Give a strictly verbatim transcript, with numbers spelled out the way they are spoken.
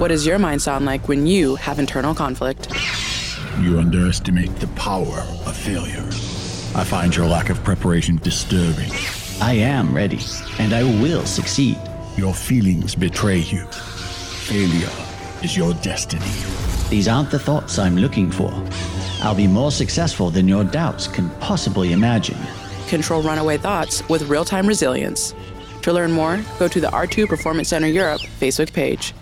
What does your mind sound like when you have internal conflict? You underestimate the power of failure. I find your lack of preparation disturbing. I am ready, and I will succeed. Your feelings betray you. Failure is your destiny. These aren't the thoughts I'm looking for. I'll be more successful than your doubts can possibly imagine. Control runaway thoughts with real-time resilience. To learn more, go to the R two Performance Center Europe Facebook page.